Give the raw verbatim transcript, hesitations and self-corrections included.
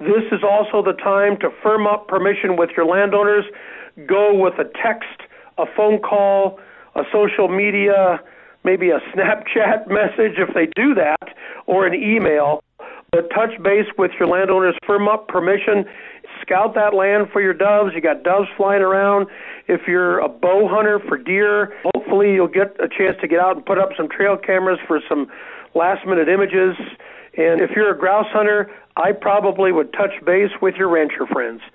This is also the time to firm up permission with your landowners. Go with a text, a phone call, a social media, maybe a Snapchat message if they do that, or an email. But touch base with your landowners, firm up permission, scout that land for your doves. You got doves flying around. If you're a bow hunter for deer, hopefully you'll get a chance to get out and put up some trail cameras for some last-minute images. And if you're a grouse hunter, I probably would touch base with your rancher friends.